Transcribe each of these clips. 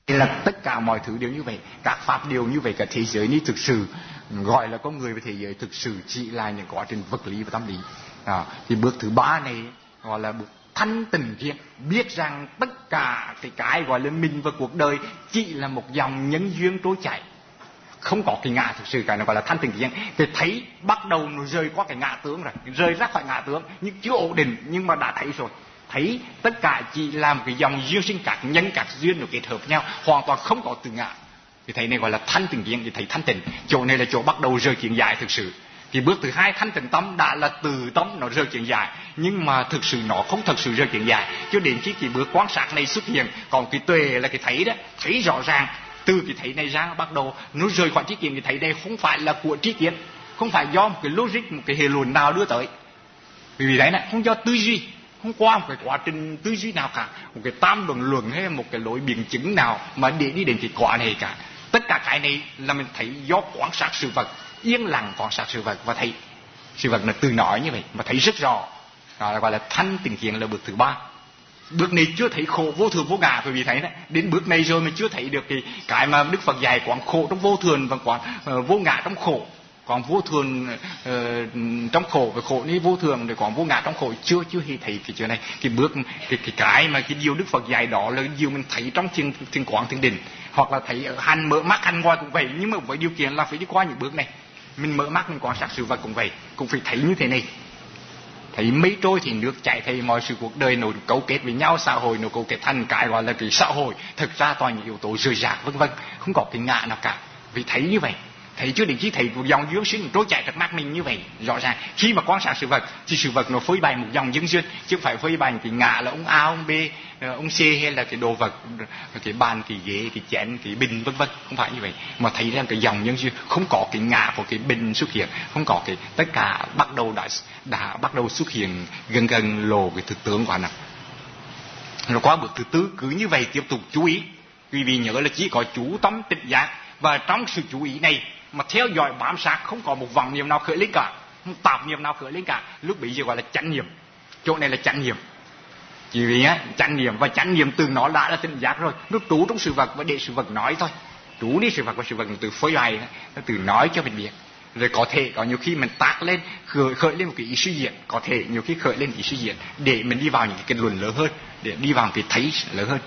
là tất cả mọi thứ đều như vậy, các pháp đều như vậy, cả thế giới này thực sự gọi là con người và thế giới thực sự chỉ là những quá trình vật lý và tâm lý. Thì bước thứ ba này gọi là bước thanh tịnh kiến, biết rằng tất cả cái gọi là mình và cuộc đời chỉ là một dòng nhân duyên trôi chảy, không có cái ngã thực sự. Cái nó gọi là thanh tịnh kiến. Thì thấy bắt đầu nó rời qua cái ngã tướng rồi, rời ra khỏi ngã tướng nhưng chưa ổn định, nhưng mà đã thấy rồi. Thấy tất cả chỉ là một cái dòng duyên sinh, các nhân các duyên nó kết hợp nhau, hoàn toàn không có từ ngã. Thì thầy này gọi là thanh tịnh kiến, thì thầy thanh tịnh. Chỗ này là chỗ bắt đầu rời chuyện giải thực sự. Thì bước thứ hai thanh tịnh tâm đã là từ tâm nó rơi chuyện dài, nhưng mà thực sự nó không thực sự rơi chuyện dài. Cho đến khi cái bước quan sát này xuất hiện, còn cái tuệ là cái thấy đó, thấy rõ ràng. Từ cái thấy này ra bắt đầu nó rời khỏi tri kiến. Cái thấy đây không phải là của tri kiến, không phải do một cái logic, một cái hệ luận nào đưa tới. Vì đấy này không do tư duy, không qua một cái quá trình tư duy nào cả, một cái tam luận luận hay một cái lối biện chứng nào mà để đi đến cái quả này cả. Tất cả cái này là mình thấy do quan sát sự vật, yên lặng quan sát sự vật và thấy sự vật là từ nói như vậy mà thấy rất rõ. Đó là gọi là thanh tịnh kiến, là bước thứ ba. Bước này chưa thấy khổ vô thường vô ngã, bởi vì thấy đấy, đến bước này rồi mình chưa thấy được cái mà Đức Phật dạy quán khổ trong vô thường và quán vô ngã trong khổ. Còn vô thường trong khổ và khổ ni vô thường, rồi còn vô ngã trong khổ chưa hề thấy cái chuyện này. Cái bước cái mà cái điều Đức Phật dạy đó là điều mình thấy trong thiền quán thiền định, hoặc là thấy ở hành mở mắt hành ngoài cũng vậy, nhưng mà với điều kiện là phải đi qua những bước này. Mình mở mắt mình quan sát sự vật cũng vậy, cũng phải thấy như thế này. Thấy mây trôi thì nước chảy, thấy mọi sự cuộc đời nó cấu kết với nhau, xã hội nó cấu kết thành cái gọi là cái xã hội. Thực ra toàn những yếu tố rời rạc vân vân, không có cái ngã nào cả. Vì thấy như vậy, thấy chưa định khi thấy một dòng duyên sinh trôi chảy trước mắt mình như vậy, rõ ràng khi mà quan sát sự vật thì sự vật nó phơi bày một dòng duyên duyên, chứ không phải phơi bày cái ngã là ông A, ông B, ông C hay là cái đồ vật, cái bàn, cái ghế, cái chén, cái bình vân vân, không phải như vậy. Mà thấy rằng cái dòng nhân duyên, không có cái ngã của cái bình xuất hiện, không có cái tất cả bắt đầu đã bắt đầu xuất hiện gần lộ cái thực tướng của nó. Rồi qua bước thứ tư cứ như vậy tiếp tục chú ý. Quý vị nhớ là chỉ có chú tâm tịnh giác, và trong sự chú ý này mà theo dõi bám sát, không có một vọng niệm nào khởi lên cả, không tạp niệm nào khởi lên cả, lúc bấy giờ gọi là chánh niệm. Chỗ này là chánh niệm. Chỉ vì chánh niệm, và chánh niệm từ nó đã là tịnh giác rồi, nó trú trong sự vật và để sự vật nói thôi. Trú đi sự vật và sự vật từ phơi bày, nó từ nói cho mình biết. Rồi có thể có nhiều khi mình tác lên khởi lên một cái ý suy diễn, có thể nhiều khi khởi lên ý suy diễn để mình đi vào những cái kết luận lớn hơn, để đi vào cái thấy lớn hơn.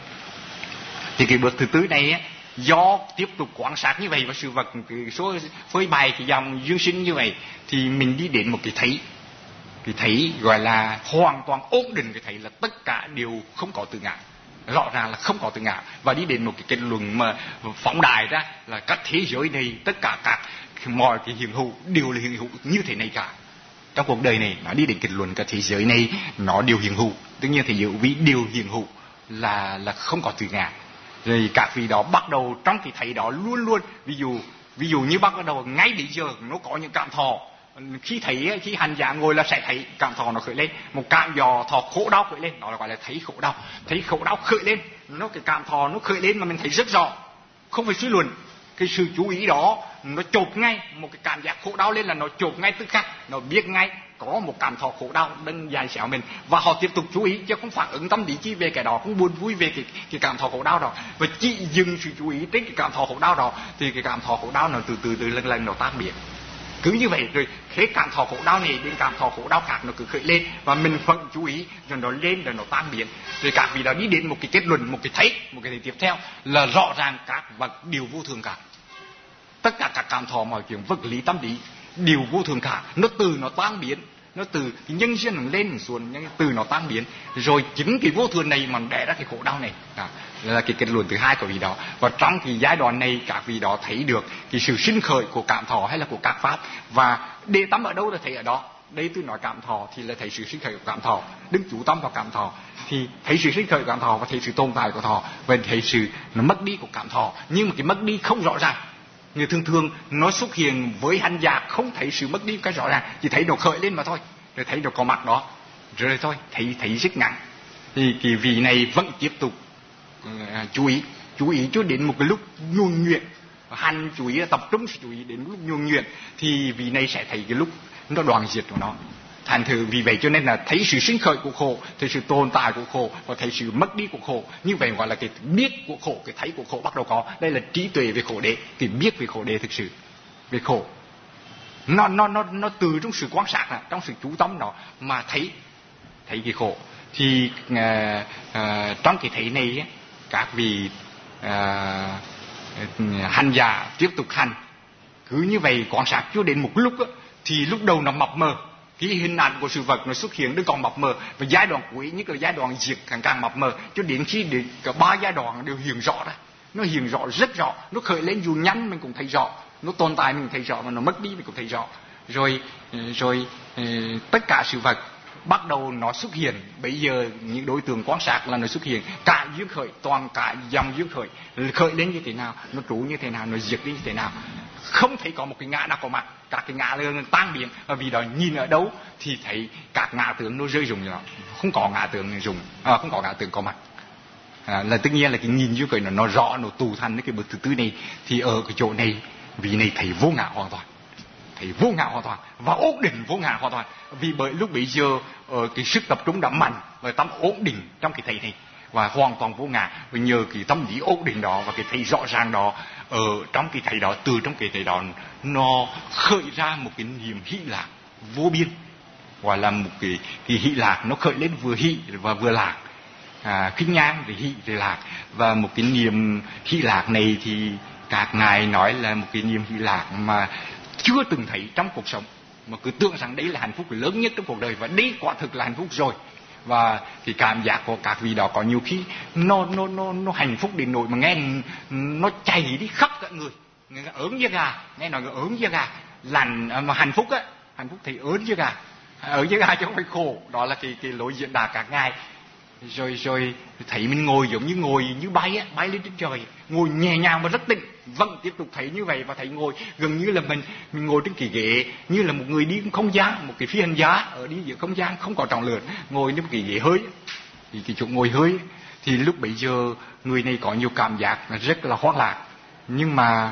Thì cái bước thứ tư này do tiếp tục quan sát như vậy và sự vật cái số phơi bày cái dòng duyên sinh như vậy, thì mình đi đến một cái thấy gọi là hoàn toàn ổn định. Cái thấy là tất cả đều không có từ ngã, rõ ràng là không có từ ngã, và đi đến một cái kết luận mà phóng đại ra là các thế giới này, tất cả các mọi cái hiện hữu đều là hiện hữu như thế này cả. Trong cuộc đời này nó đi đến kết luận các thế giới này nó đều hiện hữu, tất nhiên thế giới vì đều hiện hữu là không có từ ngã. Rồi các vị đó bắt đầu trong cái thấy đó luôn luôn, ví dụ như bắt đầu ngay bây giờ nó có những cảm thọ, khi thấy, khi hành giả ngồi là sẽ thấy cảm thọ nó khởi lên, một cảm thọ khổ đau khởi lên, đó là gọi là thấy khổ đau khởi lên. Nó cái cảm thọ nó khởi lên mà mình thấy rất rõ, không phải suy luận. Cái sự chú ý đó nó chộp ngay một cái cảm giác khổ đau lên là nó chộp ngay tức khắc, nó biết ngay có một cảm thọ khổ đau đang dài xẻo mình, và họ tiếp tục chú ý chứ không phản ứng tâm lý chi về cái đó, không buồn vui về cái cảm thọ khổ đau đó, và chỉ dừng sự chú ý trên cái cảm thọ khổ đau đó, thì cái cảm thọ khổ đau nó từ lần nó tan biến. Cứ như vậy rồi hết cảm thọ khổ đau này đến cảm thọ khổ đau khác nó cứ khởi lên, và mình vẫn chú ý rồi nó lên rồi nó tan biến. Rồi các vị đó đi đến một cái kết luận, một cái thấy tiếp theo là rõ ràng các vật đều vô thường cả. Tất cả các cảm thọ, mọi chuyện vật lý tâm lý đều vô thường cả, nó từ nó tan biến, nó từ cái nhân duyên nó lên xuống, nhưng từ nó tan biến, rồi chính cái vô thường này mà đẻ ra cái khổ đau này. Đó là cái kết luận thứ hai của vị đó. Và trong cái giai đoạn này các vị đó thấy được cái sự sinh khởi của cảm thọ hay là của các pháp, và để tâm ở đâu là thấy ở đó. Đây tôi nói cảm thọ thì là thấy sự sinh khởi của cảm thọ, đứng chú tâm vào cảm thọ thì thấy sự sinh khởi của cảm thọ, và thấy sự tồn tại của thọ, và thấy sự nó mất đi của cảm thọ. Nhưng mà cái mất đi không rõ ràng. Người thường nó xuất hiện với hành giả không thấy sự mất đi cái rõ ràng, chỉ thấy nó khởi lên mà thôi, rồi thấy nó có mặt đó rồi thôi, thấy rất ngắn. Thì cái vị này vẫn tiếp tục chú ý cho đến một cái lúc nhuần nhuyễn, hành chú ý là tập trung chú ý đến lúc nhuần nhuyễn, thì vị này sẽ thấy cái lúc nó đoạn diệt của nó. Thành thử vì vậy cho nên là thấy sự sinh khởi của khổ, thấy sự tồn tại của khổ và thấy sự mất đi của khổ. Như vậy gọi là cái biết của khổ, cái thấy của khổ bắt đầu có. Đây là trí tuệ về khổ đế, cái biết về khổ đế thực sự về khổ. Nó từ trong sự quan sát, trong sự chú tâm đó mà thấy cái khổ. Thì trong cái thấy này ấy, các vị hành giả tiếp tục hành, cứ như vậy quan sát cho đến một lúc ấy, thì lúc đầu nó mập mờ, cái hình ảnh của sự vật nó xuất hiện đừng còn mập mờ, và giai đoạn cuối nhất là giai đoạn diệt càng mập mờ, cho đến khi đến cả 3 giai đoạn đều hiện rõ ra. Nó hiện rõ rất rõ, nó khởi lên dù nhanh mình cũng thấy rõ, nó tồn tại mình thấy rõ, mà nó mất đi mình cũng thấy rõ. Rồi tất cả sự vật bắt đầu nó xuất hiện. Bây giờ những đối tượng quan sát là nó xuất hiện cả duyên khởi, toàn cả dòng duyên khởi, khởi lên như thế nào, nó trú như thế nào, nó diệt đi như thế nào. Không thấy có một cái ngã nào có mặt, các cái ngã lớn tan biến. Và vì đó nhìn ở đâu thì thấy các ngã tướng nó rơi rụng, không có ngã tướng rụng, không có ngã tướng có mặt. Là tất nhiên là cái nhìn duyên khởi nó rõ, nó tụ thành cái bậc thứ tư này. Thì ở cái chỗ này vị này thấy vô ngã hoàn toàn, thấy vô ngã hoàn toàn và ổn định vô ngã hoàn toàn. Vì bởi lúc bấy giờ cái sức tập trung đã mạnh và tâm ổn định trong cái thấy này và hoàn toàn vô ngã. Và nhờ cái tâm lý ổn định đó và cái thấy rõ ràng đó, ở trong cái thấy đó, từ trong cái thấy đó nó khởi ra một cái niềm hỷ lạc vô biên, gọi là một cái hỷ lạc. Nó khởi lên vừa hỷ và vừa lạc, khinh nhang rồi hỷ rồi lạc. Và một cái niềm hỷ lạc này thì các ngài nói là một cái niềm hỷ lạc mà chưa từng thấy trong cuộc sống, mà cứ tưởng rằng đấy là hạnh phúc lớn nhất trong cuộc đời, và đấy quả thực là hạnh phúc rồi. Và cái cảm giác của các vị đó có nhiều khi nó hạnh phúc đến nỗi mà nghe nó chảy đi khắp cả người, ớn với gà, nghe nói ớn với gà lành. Mà hạnh phúc á, hạnh phúc thì ớn với gà chứ không phải khổ. Đó là cái lối diễn đạt các ngài. Rồi thấy mình ngồi giống như bay á, bay lên trên trời, ngồi nhẹ nhàng và rất tĩnh. Vẫn tiếp tục thấy như vậy, và thấy ngồi gần như là mình ngồi trên cái ghế như là một người đi không gian, một cái phi hành gia ở đi giữa không gian không có trọng lượng, ngồi trên một cái ghế hơi, thì cái chỗ ngồi hơi. Thì lúc bấy giờ người này có nhiều cảm giác rất là hoang lạc. Nhưng mà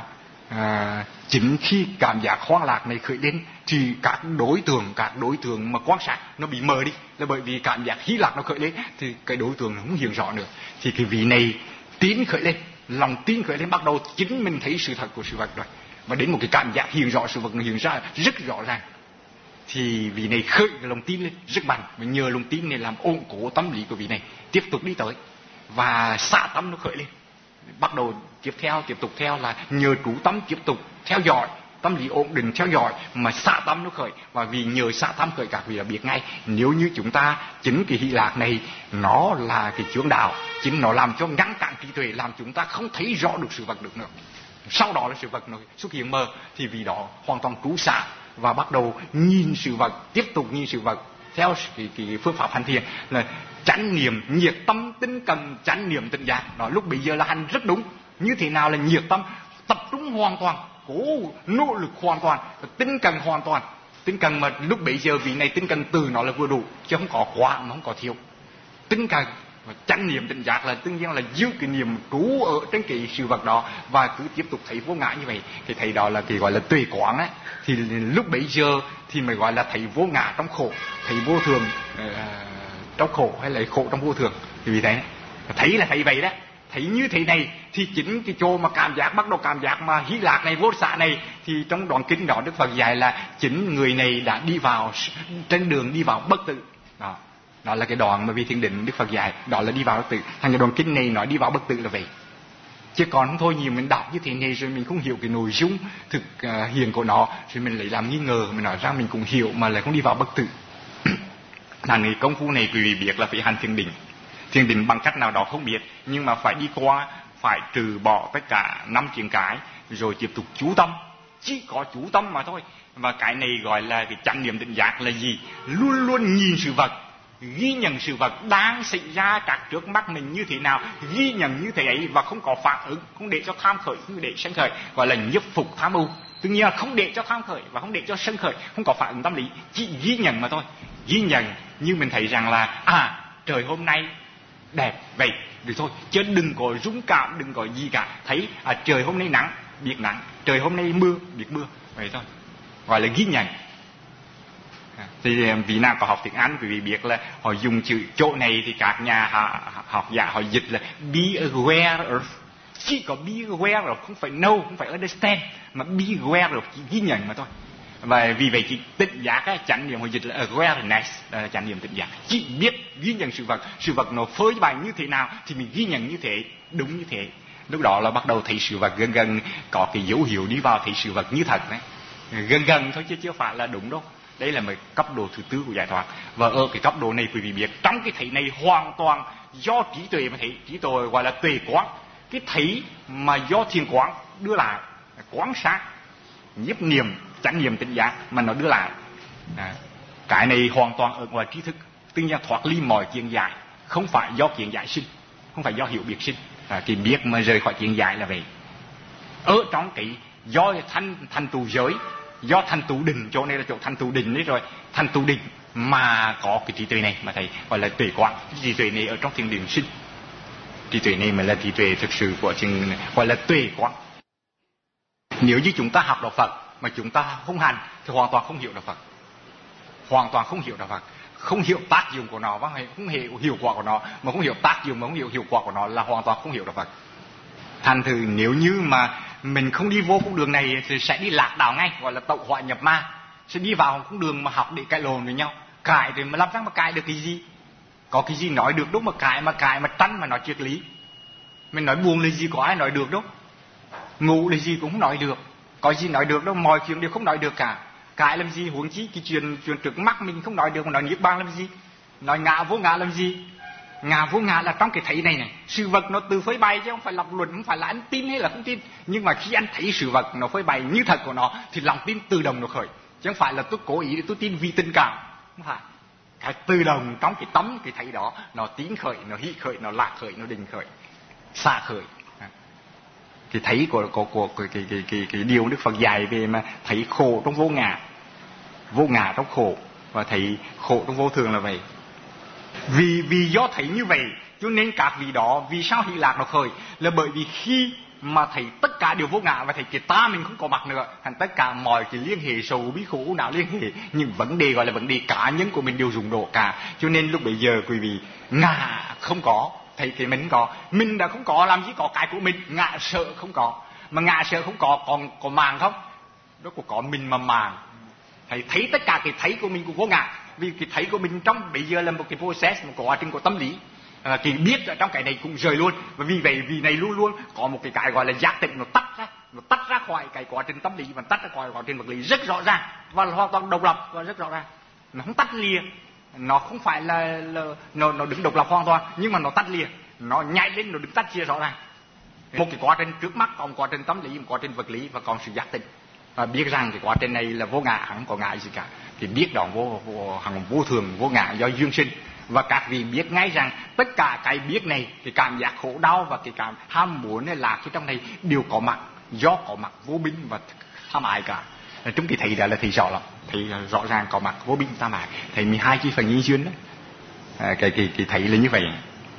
chính khi cảm giác hoang lạc này khởi lên thì các đối tượng mà quan sát nó bị mờ đi, là bởi vì cảm giác hỷ lạc nó khởi lên thì cái đối tượng nó không hiện rõ nữa. Thì cái vị này tín khởi lên, lòng tin khởi lên, bắt đầu chính mình thấy sự thật của sự vật rồi, và đến một cái cảm giác hiện rõ sự vật nó hiện ra rất rõ ràng. Thì vị này khởi cái lòng tin lên rất mạnh, và nhờ lòng tin này làm ổn cố tâm lý của vị này tiếp tục đi tới, và xả tâm nó khởi lên. Bắt đầu tiếp tục theo là nhờ trú tâm tiếp tục theo dõi, tâm lý ổn định theo dõi mà xả tâm nó khởi. Và vì nhờ xả tâm khởi, các vị đã biết ngay, nếu như chúng ta chính cái hỷ lạc này nó là cái chướng đạo, chính nó làm cho ngăn cản trí tuệ, làm chúng ta không thấy rõ được sự vật được nữa. Sau đó là sự vật nó xuất hiện mờ, thì vì đó hoàn toàn trú xả và bắt đầu nhìn sự vật, tiếp tục nhìn sự vật theo cái phương pháp hành thiền là chánh niệm, nhiệt tâm, tinh cần, chánh niệm tỉnh giác. Đó, lúc bây giờ là hành rất đúng. Như thế nào là nhiệt tâm? Tập trung hoàn toàn, cố nỗ lực hoàn toàn, tinh cần hoàn toàn. Tinh cần mà lúc bây giờ vị này tinh cần từ nó là vừa đủ, chứ không có quá mà không có thiếu. Tinh cần và chánh niệm tỉnh giác là tất nhiên là giữ cái niệm trú ở trên cái sự vật đó, và cứ tiếp tục thấy vô ngã như vậy. Thì thấy đó là cái gọi là tuệ quán á. Thì lúc bấy giờ thì mới gọi là thấy vô ngã trong khổ, thấy vô thường trong khổ, hay là khổ trong vô thường. Thì vì thế thấy là thấy vậy đó. Thấy như thế này thì chính cái chỗ mà cảm giác, bắt đầu cảm giác mà hỷ lạc này, vô xạ này, thì trong đoạn kinh đó Đức Phật dạy là chính người này đã đi vào trên đường đi vào bất tử. Đó là cái đoạn mà vì thiền định Đức Phật dạy, đó là đi vào bất tử. Thành cái đoạn kinh này nói đi vào bất tử là vậy. Chứ còn không thôi nhiều mình đọc như thế này rồi mình không hiểu cái nội dung thực hiện của nó, rồi mình lại làm nghi ngờ, mình nói ra mình cũng hiểu mà lại không đi vào bất tử. Thành cái công phu này quý vị biết là phải hành thiền định. Thiền định bằng cách nào đó không biết, nhưng mà phải đi qua, phải trừ bỏ tất cả 5 chuyện cái, rồi tiếp tục chú tâm. Chỉ có chú tâm mà thôi. Và cái này gọi là cái chánh niệm tỉnh giác là gì? Luôn luôn nhìn sự vật, ghi nhận sự vật đang xảy ra các trước mắt mình như thế nào, ghi nhận như thế ấy và không có phản ứng, không để cho tham khởi, không để sân khởi, gọi là nhiếp phục tham ưu. Tự nhiên là không để cho tham khởi và không để cho sân khởi, không có phản ứng tâm lý, chỉ ghi nhận mà thôi. Ghi nhận như mình thấy rằng là trời hôm nay đẹp vậy được thôi, chứ đừng có rung cảm, đừng có gì cả. Thấy trời hôm nay nắng, biết nắng, trời hôm nay mưa, biết mưa, vậy thôi, gọi là ghi nhận. Thì vì nào có học tiếng Anh quý vị biết là họ dùng chữ chỗ này thì các nhà học giả họ dịch là be aware of, chỉ có be aware of, không phải know, không phải understand, mà be aware of, chỉ ghi nhận mà thôi. Và vì vậy chỉ tỉnh giác á, chánh niệm họ dịch là awareness, là chánh niệm tỉnh giác, chỉ biết ghi nhận sự vật nó phơi bày như thế nào thì mình ghi nhận như thế, đúng như thế. Lúc đó là bắt đầu thấy sự vật gần gần, có cái dấu hiệu đi vào thấy sự vật như thật đấy, gần thôi chứ chưa phải là đúng đâu. Đây là một cấp độ thứ tư của giải thoát. Và ở cái cấp độ này quý vị biết, trong cái thấy này hoàn toàn do trí tuệ mà thấy, trí tuệ gọi là tuệ quán, cái thấy mà do thiền quán đưa lại, quán sát, nhiếp niệm, chánh niệm tỉnh giác mà nó đưa lại. Cái này hoàn toàn ở ngoài trí thức, tự nhiên thoát ly mọi kiến giải, không phải do kiến giải sinh, không phải do hiểu biết sinh. Cái biết mà rời khỏi kiến giải là vậy. Ở trong cái do thành tựu giới, do thành tựu định, chỗ này là chỗ thành tựu định đấy rồi, thành tựu định mà có cái trí tuệ này mà thầy gọi là tuệ quán. Trí tuệ này ở trong thiền định sinh, trí tuệ này mới là trí tuệ thực sự của trình, gọi là tuệ quán. Nếu như chúng ta học đạo Phật mà chúng ta không hành thì hoàn toàn không hiểu đạo Phật, hoàn toàn không hiểu đạo Phật, không hiểu tác dụng của nó và không hiểu hiệu quả của nó, mà không hiểu tác dụng mà không hiểu hiệu quả của nó là hoàn toàn không hiểu đạo Phật. Thành thử nếu như mà mình không đi vô con đường này thì sẽ đi lạc đạo ngay, gọi là tẩu hỏa nhập ma, sẽ đi vào con đường mà học để cãi lộn với nhau, cãi thì mà làm sao mà cãi được cái gì, có cái gì nói được đâu mà cãi mà tranh mà nói triết lý. Mình nói buồn là gì có ai nói được đâu, ngủ là gì cũng không nói được, có gì nói được đâu, mọi chuyện đều không nói được cả. Cãi làm gì, huống chi cái chuyện trước mắt mình không nói được mà nói niết bàn làm gì, nói ngã vô ngã làm gì. Ngã vô ngã là trong cái thấy này này, sự vật nó tự phơi bày chứ không phải lập luận, không phải là anh tin hay là không tin. Nhưng mà khi anh thấy sự vật nó phơi bày như thật của nó thì lòng tin tự động nó khởi, chứ không phải là tôi cố ý để tôi tin vì tình cảm, không phải. Cái tự động trong cái tấm cái thấy đó, nó tín khởi, nó hỷ khởi, nó lạc khởi, nó định khởi, xả khởi. Cái thấy của cái điều Đức Phật dạy về mà thấy khổ trong vô ngã trong khổ, và thấy khổ trong vô thường là vậy. Vì do thấy như vậy cho nên các vị đó vì sao hỷ lạc nó khởi, là bởi vì khi mà thấy tất cả đều vô ngã và thấy cái ta mình không có mặt nữa, thành tất cả mọi cái liên hệ sầu bí khổ não liên hệ những vấn đề gọi là vấn đề cá nhân của mình đều rụng đổ cả. Cho nên lúc bấy giờ quý vị ngã không có, thấy cái mình có, mình đã không có làm gì có cái của mình, ngã sợ không có, mà ngã sợ không có còn có màng không, đó có mình mà màng. Thấy tất cả cái thấy của mình cũng vô ngã, vì cái thấy của mình trong bây giờ là một cái process, một quá trình của tâm lý. Cái biết ở trong cái này cũng rời luôn, và vì vậy vì này luôn luôn có một cái gọi là giác tỉnh, nó tách ra khỏi cái quá trình tâm lý và tách ra khỏi quá trình vật lý rất rõ ràng và hoàn toàn độc lập và rất rõ ràng. Nó không tách lìa, nó không phải là nó đứng độc lập hoàn toàn, nhưng mà nó tách lìa, nó nhảy lên, nó đứng tách chia rõ ràng. Một cái quá trình trước mắt còn quá trình tâm lý, một quá trình vật lý và còn sự giác tỉnh. Và biết rằng cái quá trình này là vô ngã, không có ngã gì cả. Thì biết đó vô thường, vô ngã do duyên sinh. Và các vị biết ngay rằng tất cả cái biết này, cái cảm giác khổ đau và cái cảm ham muốn này là cái trong này đều có mặt, do có mặt vô minh và tham ái cả. Chúng cái thấy đó là thấy rõ lắm, thấy rõ ràng có mặt vô minh tham ái, thấy 12 cái phần nhân duyên đó. Cái thấy là như vậy.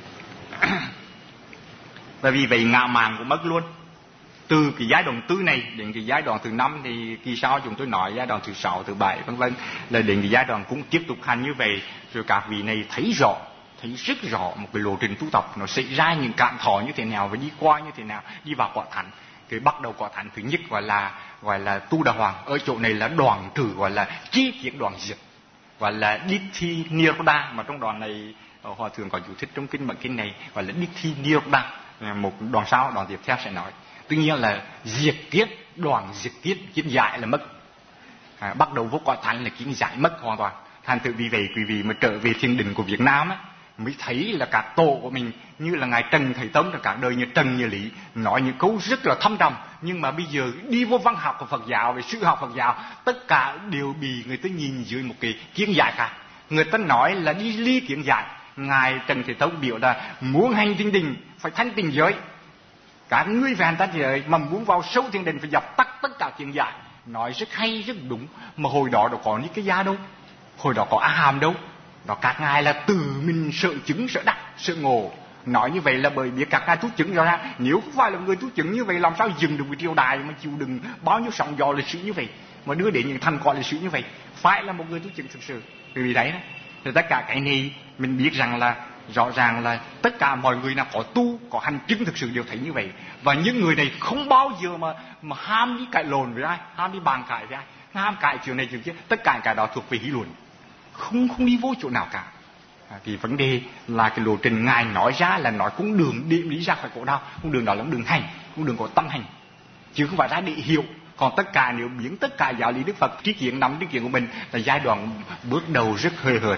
Và vì vậy ngã mạn cũng mất luôn. Từ cái giai đoạn tư này đến cái giai đoạn thứ 5 thì kỳ sau chúng tôi nói giai đoạn thứ 6, thứ 7 vân vân, là đến cái giai đoạn cũng tiếp tục hành như vậy. Rồi các vị này thấy rất rõ một cái lộ trình tu tập nó xảy ra những cảm thọ như thế nào và đi qua như thế nào, đi vào quả thánh. Cái bắt đầu quả thánh thứ nhất gọi là tu đà hoàng, ở chỗ này là đoạn trừ, gọi là chi kiến đoạn diệt, gọi là Dithi Niroda, mà trong đoạn này Hòa thượng có chú thích trong kinh bản kinh này gọi là Dithi Niroda. Một đoạn sau, đoạn tiếp theo sẽ nói. Tuy nhiên là diệt kiết, đoạn diệt kiết, kiến giải là mất. Bắt đầu vô quả thánh là kiến giải mất hoàn toàn. Thành tự vì vậy quý vị mà trở về thiền định của Việt Nam á, mới thấy là các tổ của mình như là ngài Trần Thầy Tông, là cả đời như Trần như Lý nói những câu rất là thâm trầm, nhưng mà bây giờ đi vô văn học của Phật giáo, về sư học Phật giáo, tất cả đều bị người ta nhìn dưới một cái kiến giải khác. Người ta nói là đi ly kiến giải. Ngài Trần Thầy Tông biểu là muốn hành thiền định phải thanh tịnh giới, cả người về hành thanh giới mà muốn vào sâu thiền định phải dập tắt tất cả kiến giải. Nói rất hay rất đúng, mà hồi đó đâu có Nikaya đâu, hồi đó có A Hàm đâu. Đó các ngài là từ mình sợ chứng, sợ đắc, sợ ngộ. Nói như vậy là bởi vì các ngài tu chứng rõ ràng. Nếu không phải là người tu chứng như vậy làm sao dừng được cái triều đại mà chịu đựng bao nhiêu sóng gió lịch sử như vậy. mà đưa đến những thành quả lịch sử như vậy phải là một người tu chứng thực sự. Vì đấy thì tất cả cái này mình biết rằng là rõ ràng là tất cả mọi người nào có tu, có hành chứng thực sự đều thấy như vậy. Và những người này không bao giờ mà ham đi cãi lộn với ai, ham đi bàn cãi với ai, ham cãi chuyện này chuyện kia. Tất cả cái đó thuộc về lý luận, không đi vô chỗ nào cả. Thì vấn đề là cái lộ trình Ngài nói ra là nói con đường đi ra khỏi khổ đau. Con đường đó là con đường hành, con đường có tâm hành, chứ không phải ra để hiểu. Còn tất cả nếu biến tất cả giáo lý Đức Phật tri kiến nắm tri kiến của mình là giai đoạn bước đầu rất hơi hợt,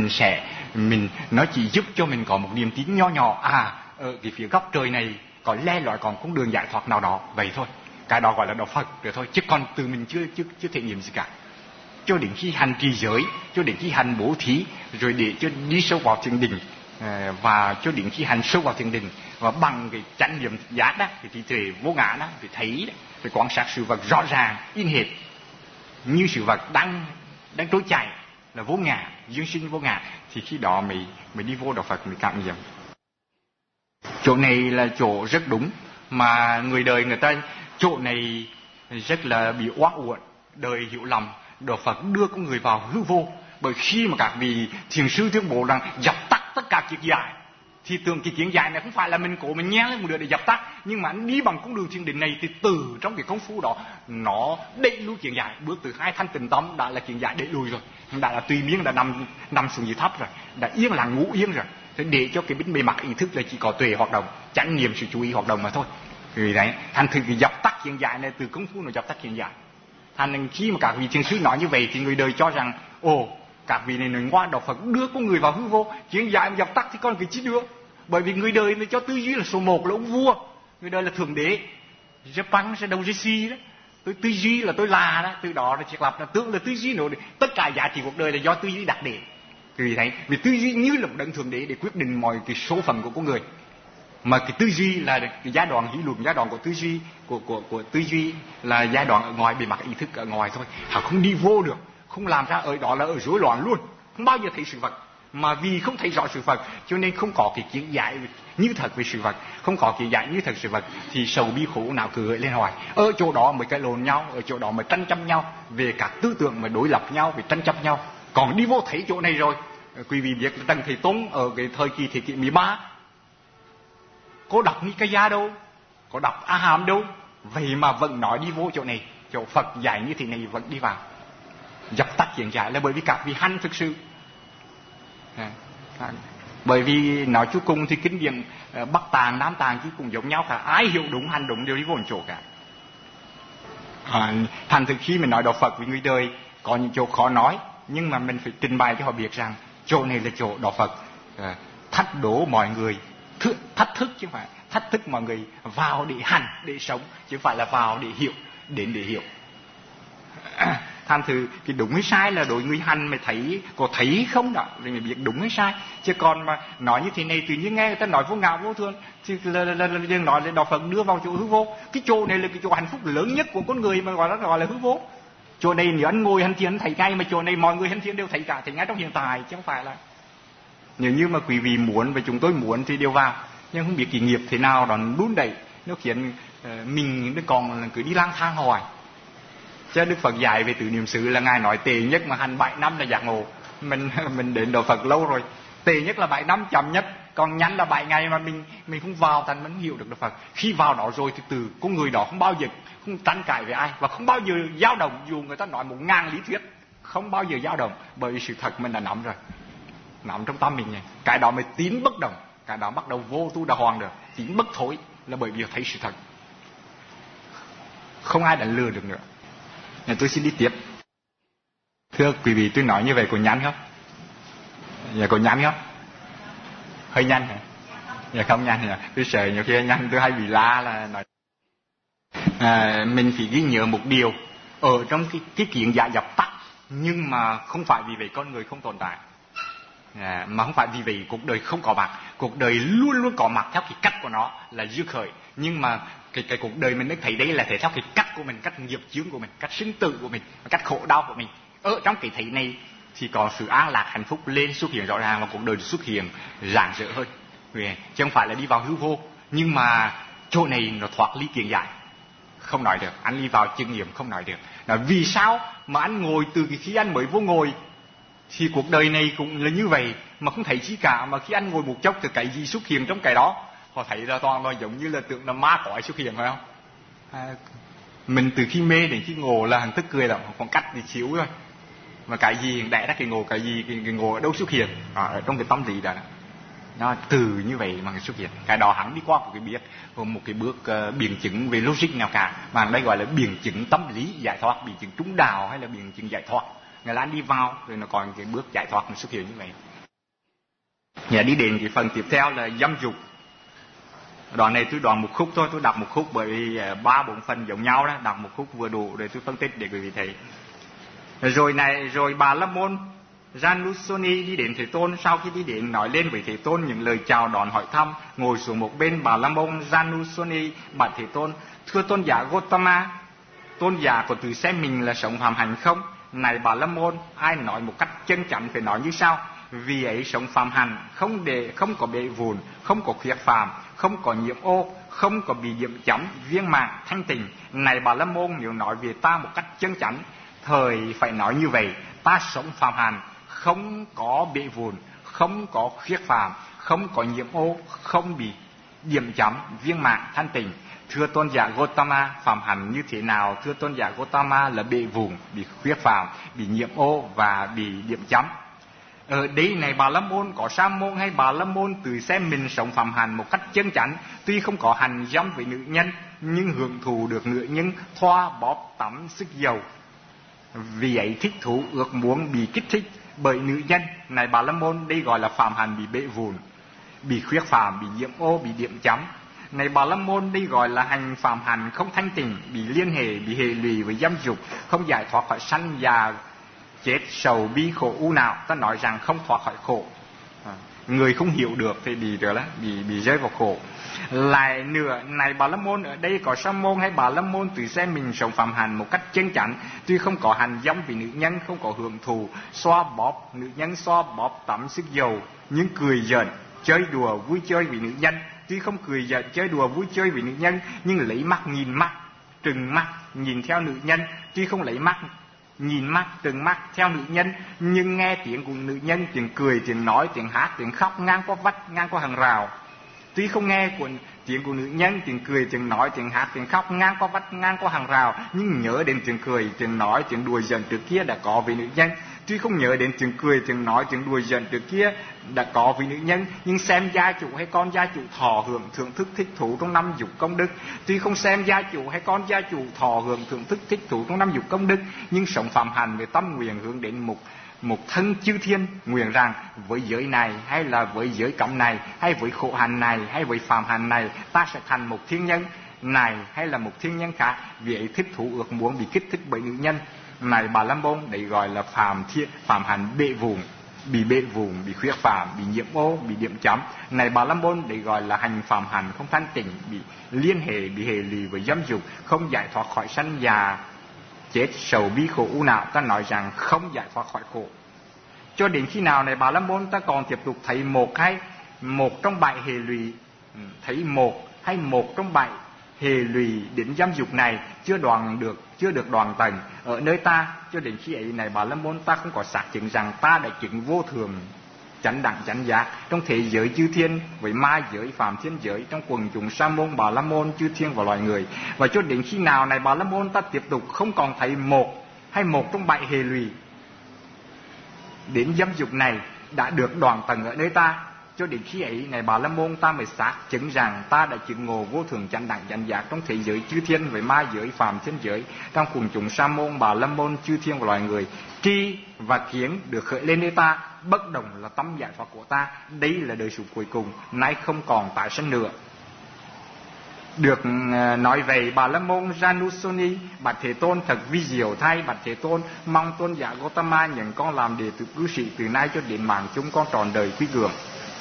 nó chỉ giúp cho mình có một niềm tin nho nhỏ ở cái phía góc trời này có le lỏi còn con đường giải thoát nào đó vậy thôi. Cái đó gọi là đạo Phật rồi thôi, chứ còn từ mình chưa thể nghiệm gì cả. Cho đến khi hành trì giới, cho đến khi hành bố thí, rồi để cho đi sâu vào thiền định, và cho đến khi hành sâu vào thiền định và bằng cái chánh niệm giác đó, cái trí tuệ vô ngã đó, phải thấy đó, phải quan sát sự vật rõ ràng in hệt như sự vật đang trôi chảy là vô ngã, dương sinh vô ngã, thì khi đó mới đi vô đạo Phật, mới cảm nghiệm. Chỗ này là chỗ rất đúng, mà người đời người ta chỗ này rất là bị oan uổng, đời hiểu lầm. Đạo Phật đưa con người vào hư vô, bởi khi mà các vị thiền sư tuyên bố rằng dập tắt tất cả kiệt giải, thì tưởng cái kiệt giải này không phải là mình cố mình nhé lên một đứa để dập tắt, nhưng mà anh đi bằng con đường thiền định này thì từ trong cái công phu đó nó đẩy lui kiệt giải. Bước từ 2 thanh tịnh tâm đã là kiệt giải đẩy lui rồi, đã là tùy miên, đã nằm xuống dưới thấp rồi, đã yên lặng ngủ yên rồi. Thế để cho cái bề mặt ý thức là chỉ có tuệ hoạt động, chánh niệm sự chú ý hoạt động mà thôi. Vì đấy thành thử cái dập tắt kiệt giải này từ công phu nó dập tắt kiệt giải. Thành khi mà các vị thiền sư nói như vậy thì người đời cho rằng các vị này nói qua đạo Phật đưa con người vào hư vô, chuyện giải dập tắt thì con cái chi được. Bởi vì người đời nó cho tư duy là số 1 là ông vua, người đời là thượng đế, Japan sẽ đâu Jesse đó. Tôi tư duy là tôi là đó, từ đó là triết lập là tưởng là tư duy nữa. Tất cả giá trị cuộc đời là do tư duy đặc định. Vì thế, vì tư duy như là một đấng thượng đế để quyết định mọi cái số phận của con người. Mà cái tư duy là cái giai đoạn lý luận, giai đoạn của tư duy của tư duy là giai đoạn ở ngoài bề mặt ý thức ở ngoài thôi. Họ không đi vô được, không làm ra ở đó là ở rối loạn luôn, không bao giờ thấy sự vật. Mà vì không thấy rõ sự vật cho nên không có cái kiến giải như thật về sự vật, không có kiến giải như thật sự vật thì sầu bi khổ nào cứ gợi lên hoài. Ở chỗ đó mới cãi lộn nhau, ở chỗ đó mới tranh chấp nhau về các tư tưởng, mà đối lập nhau, về tranh chấp nhau. Còn đi vô thấy chỗ này rồi, quý vị biết Trần Thầy Tông ở cái thời kỳ thế kỷ 13 có đọc Nikaya đâu, có đọc A Hàm đâu, vậy mà vẫn nói đi vô chỗ này, chỗ Phật dạy như thế này vẫn đi vào. Dập tắt kiến giải là bởi vì các vị hành thực sự. Bởi vì nói chú cùng thì kinh điển Bắc Tạng, Nam Tạng chứ cũng giống nhau cả, ai hiểu đúng hành đúng đều đi vô một chỗ cả. Thành thực khi mình nói đạo Phật với người đời có những chỗ khó nói, nhưng mà mình phải trình bày cho họ biết rằng chỗ này là chỗ đạo Phật thách đố mọi người, thách thức chứ không phải thách thức mọi người vào để hành, để sống, chứ không phải là vào để hiểu, đến để hiểu. Thành thử cái đúng hay sai là đối người hành mày thấy, có thấy không đó thì mày biết đúng hay sai. Chứ còn mà nói như thế này tự nhiên nghe người ta nói vô ngã vô thường thì là nói là đạo Phật đưa vào chỗ hư vô. Cái chỗ này là cái chỗ hạnh phúc lớn nhất của con người mà gọi là hư vô. Chỗ này nếu anh ngồi hành thiền anh thấy ngay, mà chỗ này mọi người hành thiền đều thấy cả, thấy ngay trong hiện tại, chứ không phải là nếu như mà quý vị muốn và chúng tôi muốn thì đều vào, nhưng không biết cái nghiệp thế nào đó đun đẩy nó khiến mình còn cứ đi lang thang hoài. Chứ Đức Phật dạy về tự niệm xứ là Ngài nói tệ nhất mà hành 7 năm là giác ngộ. Mình đến đạo Phật lâu rồi, tệ nhất là 7 năm chậm nhất, còn nhanh là 7 ngày mà mình không vào thành mình không hiểu được đạo Phật. Khi vào đó rồi thì từ con người đó không bao giờ không tranh cãi với ai và không bao giờ dao động, dù người ta nói 1000 lý thuyết không bao giờ dao động, bởi vì sự thật mình đã nắm rồi, nắm trong tâm mình này. Cái đó mới tín bất động, cái đó bắt đầu vô tu đà hoàng được. Tín bất thối là bởi vì thấy sự thật, không ai đánh lừa được nữa. Nên tôi xin đi tiếp. Thưa quý vị, tôi nói như vậy có nhắn không? Dạ có nhắn không? Hơi nhanh hả? Dạ không nhanh hả? Tôi sợ nhiều khi nhanh tôi hay bị la là nói. Mình phải ghi nhớ một điều ở trong cái kiện dạ dập tắt, nhưng mà không phải vì vậy con người không tồn tại, mà không phải vì vậy cuộc đời không có mặt. Cuộc đời luôn luôn có mặt theo cái cách của nó là dư khởi, nhưng mà cái cuộc đời mình mới thấy đấy là thể theo cái cách của mình, cách nghiệp chướng của mình, cách sinh tử của mình, cách khổ đau của mình. Ở trong cái thấy này thì có sự an lạc hạnh phúc lên xuất hiện rõ ràng, và cuộc đời xuất hiện rạng rỡ hơn, chứ không phải là đi vào hư vô. Nhưng mà chỗ này nó thoát ly kiến giải, không nói được. Anh đi vào chứng nghiệm không nói được. Là vì sao mà anh ngồi từ khi anh mới vô ngồi thì cuộc đời này cũng là như vậy mà không thấy chi cả, mà khi anh ngồi một chốc thì cái gì xuất hiện trong cái đó họ thấy là toàn là giống như là tưởng là ma cõi xuất hiện, phải không? Mình từ khi mê đến khi ngộ là hàng tức cười là còn cách thì xíu thôi, mà cái gì đẻ ra cái ngộ, cái gì cái ngộ ở đâu xuất hiện ở trong cái tâm lý đó, nó từ như vậy mà xuất hiện. Cái đó hắn đi qua một cái biết một cái bước biện chứng về logic nào cả, mà đây gọi là biện chứng tâm lý giải thoát, biện chứng trúng đạo hay là biện chứng giải thoát. Người ta đi vào rồi nó còn cái bước giải thoát nó xuất hiện như vậy. Nhà đi đến cái phần tiếp theo là dâm dục. Đoạn này tôi đoạn một khúc thôi, tôi đọc một khúc bởi vì 3-4 phần giống nhau đó, đọc một khúc vừa đủ để tôi phân tích để quý vị thấy. Rồi Bà La Môn Janusoni đi đến Thế Tôn. Sau khi đi đến nói lên với Thế Tôn những lời chào đón hỏi thăm, ngồi xuống một bên. Bà La Môn Janusoni bạch Thế Tôn: thưa tôn giả Gotama, tôn giả có tự xem mình là sống phạm hạnh không? Này Bà La Môn, ai nói một cách chân chắn phải nói như sau: vì ấy sống phạm hạnh, không có bể vụn, không có khuyết phạm, không có nhiễm ô, không có bị nhiễm chấm, viên mãn thanh tịnh. Này Bà La Môn, nếu nói về ta một cách chân chắn, thời phải nói như vậy: ta sống phạm hạnh, không có bể vụn, không có khuyết phạm, không có nhiễm ô, không bị điểm chấm, viên mãn thanh tịnh. Thưa tôn giả Gotama, phạm hạnh như thế nào? Thưa tôn giả Gotama là bể vụn, bị khuyết phạm, bị nhiễm ô và bị điểm chấm. Ở đây này Bà La Môn, có sa môn hay Bà La Môn tự xem mình sống phạm hạnh một cách chân chánh, tuy không có hành dâm với nữ nhân, nhưng hưởng thụ được nữ nhân thoa bóp tắm sức dầu. Vì ấy thích thú ước muốn bị kích thích bởi nữ nhân. Này Bà La Môn, đây gọi là phạm hạnh bị bể vụn, bị khuyết phạm, bị nhiễm ô, bị điểm chấm. Này Bà La Môn, đây gọi là hành phạm hạnh không thanh tịnh, bị liên hệ, bị hệ lụy với dâm dục, không giải thoát khỏi sanh già chết sầu bi khổ u nào. Ta nói rằng không thoát khỏi khổ. Người không hiểu được thì bị rồi đó, bị rơi vào khổ. Lại nữa, này Bà La Môn, ở đây có sa môn hay Bà La Môn tự xem mình sống phạm hạnh một cách chân chánh, tuy không có hành dâm vì nữ nhân, không có hưởng thụ xoa bóp nữ nhân, xoa bóp tắm sức dầu, nhưng cười giỡn chơi đùa vui chơi vì nữ nhân. Tuy không cười giỡn chơi đùa vui chơi vì nữ nhân, nhưng lấy mắt nhìn mắt, trừng mắt nhìn theo nữ nhân. Tuy không lấy mắt nhìn mắt, trừng mắt theo nữ nhân, nhưng nghe tiếng của nữ nhân, tiếng cười, tiếng nói, tiếng hát, tiếng khóc ngang qua vách, ngang qua hàng rào. Tuy không nghe tiếng của nữ nhân, tiếng cười, tiếng nói, tiếng hát, tiếng khóc ngang qua vách, ngang qua hàng rào, nhưng nhớ đến tiếng cười, tiếng nói, tiếng đùa giỡn trước kia đã có với nữ nhân. Tuy không nhớ đến tiếng cười, tiếng nói, tiếng đùa giỡn trước kia đã có với nữ nhân, nhưng xem gia chủ hay con gia chủ thọ hưởng thưởng thức thích thú trong năm dục công đức. Tuy không xem gia chủ hay con gia chủ thọ hưởng thưởng thức thích thú trong năm dục công đức, nhưng sống phạm hạnh với tâm nguyện hướng đến một thân chư thiên, nguyện rằng với giới này hay là với giới cấm này, hay với khổ hạnh này hay với phạm hạnh này, ta sẽ thành một thiên nhân này hay là một thiên nhân khác. Vì ấy thích thú ước muốn bị kích thích bởi nữ nhân. Này Bà La Môn, đấy gọi là phạm hạnh bể vụn, bị bể vụn, bị khuyết phạm, bị nhiễm ô, bị điểm chấm. Này Bà La Môn, đấy gọi là hành phạm hạnh không thanh tịnh, bị liên hệ, bị hệ lụy với dâm dục, không giải thoát khỏi sanh già chết sầu bi khổ u não. Ta nói rằng không giải thoát khỏi khổ. Cho đến khi nào này Bà La Môn, ta còn tiếp tục thấy một trong 7 hệ lụy, thấy một trong 7 hệ lụy đến dâm dục này chưa được đoạn tận ở nơi ta. Cho đến khi ấy này Bà La Môn, ta không có xác chứng rằng ta đã chứng vô thường chánh đẳng chánh giác trong thế giới chư thiên với ma giới, phạm thiên giới, trong quần chúng sa môn, Bà La Môn, chư thiên và loài người. Và cho đến khi nào này Bà La Môn, ta tiếp tục không còn thấy một trong 7 hệ lụy đến dâm dục này đã được đoạn tận ở nơi ta. Cho đến khi ấy này Bà La Môn, ta mới xác chứng rằng ta đã chứng ngộ vô thường chánh đẳng chánh giác trong thế giới chư thiên với ma giới, phạm thiên giới, trong quần chúng sa môn, Bà La Môn, chư thiên và loài người. Tri và kiến được khởi lên nơi ta, bất động là tâm giải thoát của ta. Đây là đời sống cuối cùng, nay không còn tái sinh nữa. Được nói vậy, Bà La Môn Janusoni bạch Thế Tôn: thật vi diệu thay bạch Thế Tôn, mong tôn giả Gotama nhận con làm đệ tử cư sĩ từ nay cho đến mạng chúng con trọn đời quý cường.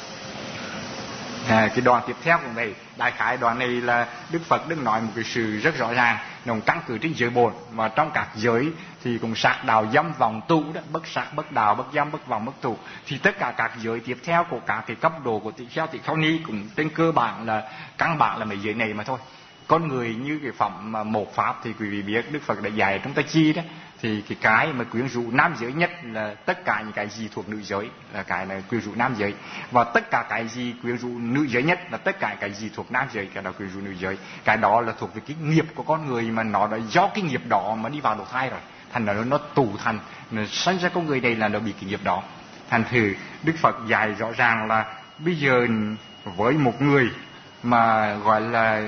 Cái đoạn tiếp theo cũng vậy. Đại khái đoạn này là Đức Phật đứng nói một cái sự rất rõ ràng, nó căn cứ trên giới 4, mà trong các giới thì cũng sát đạo dâm vọng tụ đó, bất sát bất đạo bất dâm bất vọng bất tụ. Thì tất cả các giới tiếp theo của các cái cấp độ của tỳ kheo tỳ kheo ni cũng trên cơ bản là căn bản là mấy giới này mà thôi. con người như cái phẩm một pháp thì quý vị biết Đức Phật đã dạy trong Ta Chi đó, thì cái mà quyến rũ nam giới nhất là tất cả những cái gì thuộc nữ giới là cái này quyến rũ nam giới, và tất cả cái gì quyến rũ nữ giới nhất là tất cả cái gì thuộc nam giới, cái đó quyến rũ nữ giới. Cái đó là thuộc về cái nghiệp của con người, mà nó đã do cái nghiệp đó mà đi vào đầu thai rồi, thành ra nó tù thành, nó sinh ra con người đây là nó bị cái nghiệp đó. Thành thử Đức Phật dạy rõ ràng là bây giờ với một người mà gọi là